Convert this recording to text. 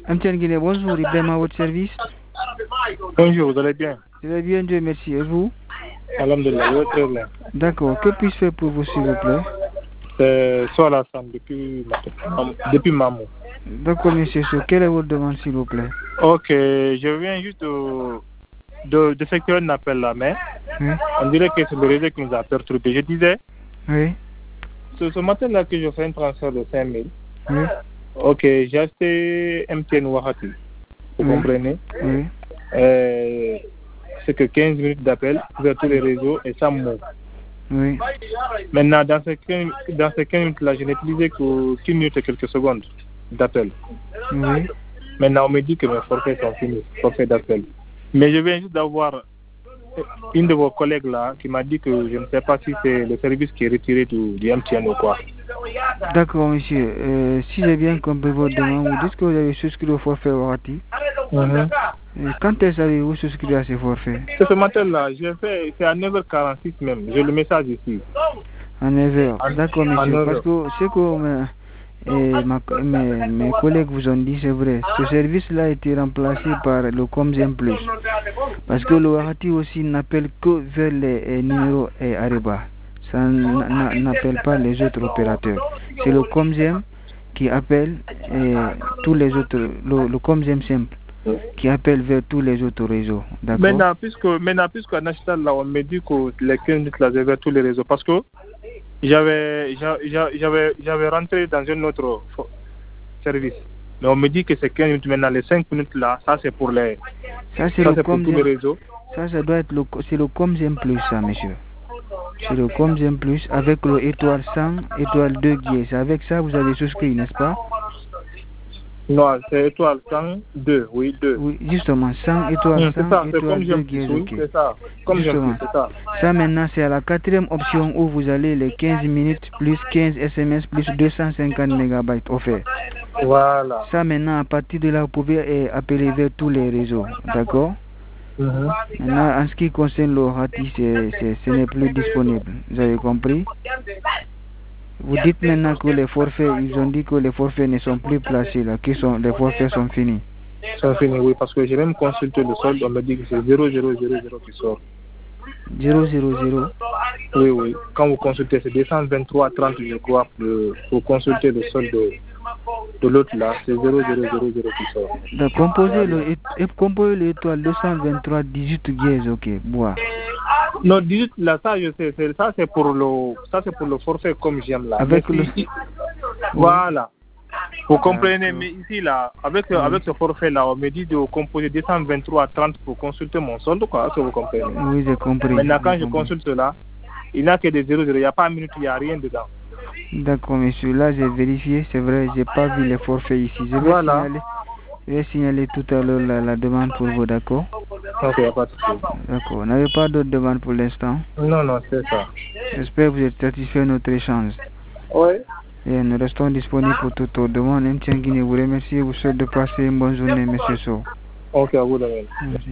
MTN Guinée, bonjour, Ibrahim à votre service. Bonjour, vous allez bien? Je vais bien, Dieu merci. Et vous? Alhamdulillah, je vais très bien. D'accord, que puis-je faire pour vous, s'il vous plaît? C'est soit la femme depuis Mamou. D'accord, monsieur, quelle est votre demande, s'il vous plaît? Ok, je viens juste d'effectuer un appel là, mais oui. On dirait que c'est le réseau qui nous a perturbé. Je disais, oui. Ce matin-là que je fais un transfert de 5 000. Oui. Ok, j'ai acheté MTN Wahati. Vous comprenez? Oui. C'est que 15 minutes d'appel vers tous les réseaux et ça monte. Oui. Maintenant, dans ces 15 minutes-là, je n'ai utilisé qu'une minute et quelques secondes d'appel. Oui. Maintenant, on me dit que mes forfaits sont finis, forfaits d'appel. Mais je viens juste d'avoir une de vos collègues là qui m'a dit que je ne sais pas si c'est le service qui est retiré du MTN ou quoi. D'accord, monsieur. Si j'ai bien compris votre demande, vous dites que vous avez souscrit au forfait Wahati. Quand est-ce que avez-vous souscrit à ce forfait? C'est ce matin-là, c'est à 9h46 même. J'ai le message ici. À 9h. D'accord, monsieur. Parce que ce que mes collègues vous ont dit, c'est vrai. Ce service-là a été remplacé par le Comzem Plus. Parce que le Wahati aussi n'appelle que vers les numéros Areba. Ça n'appelle pas les autres opérateurs. C'est le Comzem qui appelle tous les autres, le Comzem simple, qui appelle vers tous les autres réseaux. Maintenant, puisqu'à National, là, on me dit que les 15 minutes là, c'est vers tous les réseaux. Parce que j'avais rentré dans un autre service. Mais on me dit que c'est 15 minutes maintenant. Les 5 minutes là, ça c'est pour les. Ça c'est pour tous les réseaux. Ça doit être c'est le Comzem Plus, ça, monsieur. C'est le Comzem Plus avec le étoile 100, étoile 2 guiers. C'est avec ça vous avez souscrit, n'est-ce pas? Non, c'est étoile 102, oui, 2. Oui, justement, 100, étoile 100, étoile 2 guiers. Oui, c'est ça. Comme justement. C'est ça. Ça maintenant, c'est à la 4e option où vous allez les 15 minutes plus 15 SMS plus 250 MB offerts. Voilà. Ça maintenant, à partir de là, vous pouvez appeler vers tous les réseaux. D'accord? Maintenant, en ce qui concerne le Wahati, ce n'est plus disponible. Vous avez compris? Vous dites maintenant que les forfaits, ils ont dit que les forfaits ne sont plus placés là, les forfaits sont finis. Sont finis, oui, parce que j'ai même consulté le solde, on me dit que c'est 0000 qui sort. 000? Oui. Quand vous consultez, c'est 223,30 je crois, pour consulter le solde de l'autre là, c'est 0000 qui sort. Donc, composez l'étoile 223 18 guises, ok, bois. Non, 18 là, ça je sais, ça c'est pour le forfait comme j'aime là. Avec Voilà. Vous comprenez, mais ici là, avec ce forfait là, on me dit de composer 223,30 pour consulter mon solde, quoi, est-ce que vous comprenez? Oui, j'ai compris. Maintenant, quand je consulte là, il n'y a que des 00, il n'y a pas une minute, il n'y a rien dedans. D'accord, monsieur, là j'ai vérifié, c'est vrai, j'ai pas vu les forfaits ici. Je vais signaler tout à l'heure la demande pour vous, d'accord? Ok, il n'y a pas de souci. D'accord, vous n'avez pas d'autres demandes pour l'instant? Non, c'est ça. J'espère que vous êtes satisfait de notre échange. Oui. Et nous restons disponibles pour toute autre demande. MTN Guinée vous remercie et vous souhaite de passer une bonne journée, monsieur Sow. Ok, à vous de même.